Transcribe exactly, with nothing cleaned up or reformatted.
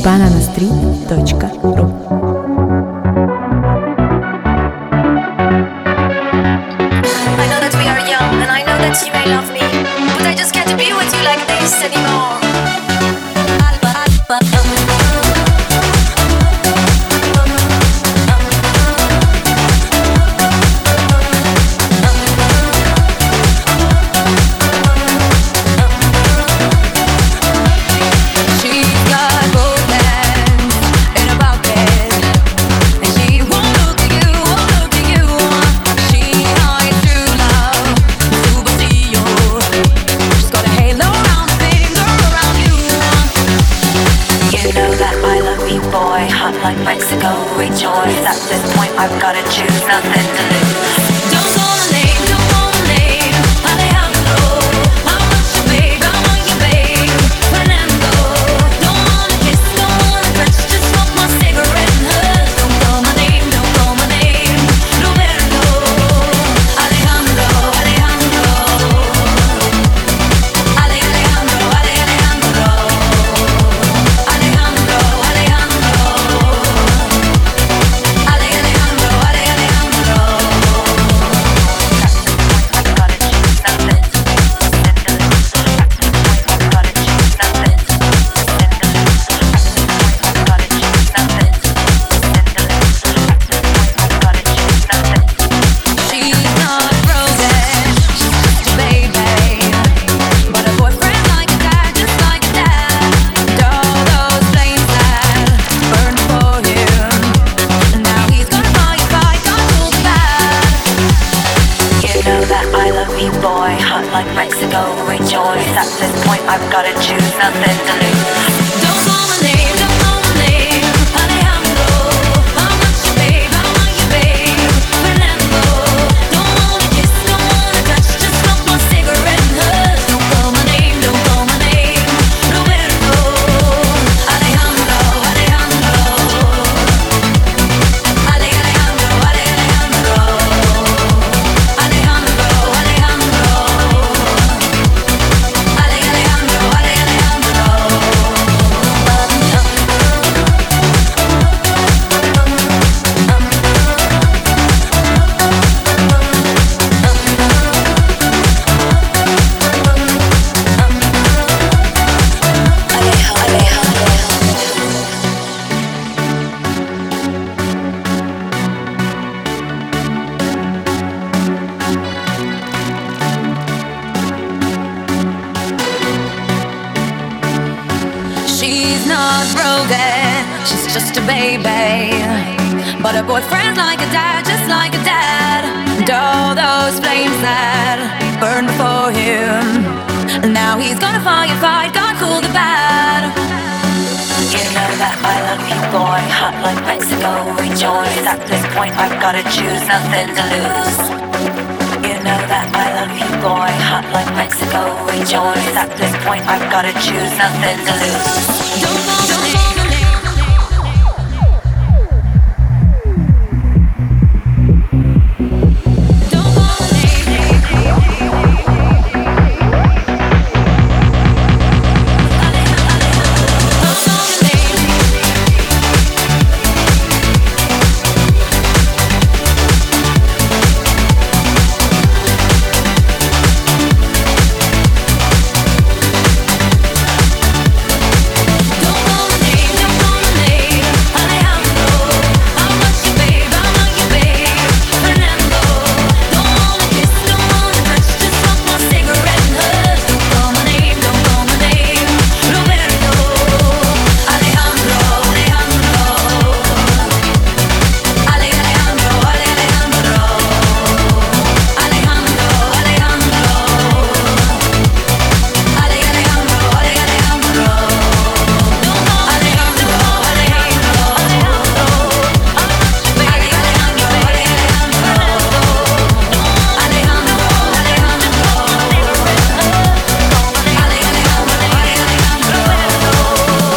bananastreet точка ру. I know that we are young, and I know that you may love me, but I just can't be with you like this anymore. Like Mexico, rejoice. At this point, I've gotta choose, nothing to lose. Don't call my name, don't call my name. Alejandro, I want you, babe, I want you, babe. Fernando, don't wanna kiss, don't wanna touch, just smoke my cigarette and hush. Don't call my name, don't call my name. Roberto, Alejandro, Alejandro, Ale, Alejandro, Ale, Alejandro, Alejandro, Alejandro. Boy, hot like Mexico, rejoice. At this point, I've gotta choose, nothing to lose. Don't call my name, don't call my name. Alejandro, I want you, babe, I want you, babe. Fernando, don't wanna kiss, don't wanna touch, just smoke my cigarette and hush. Don't call my name, don't call my name. Roberto, Alejandro, Alejandro, Ale, Alejandro, Ale, Alejandro, Alejandro, Alejandro. She's not broken, she's just a baby. But her boyfriend's like a dad, just like a dad. And all those flames that burned before him, and now he's gonna fight, fight, God cool the bad. You know that I love you, boy, hot like Mexico, rejoice. At this point, I've gotta choose, nothing to lose. You know that I love you, boy, hot like Mexico, rejoice. At this point, I've gotta choose, nothing to lose. Don't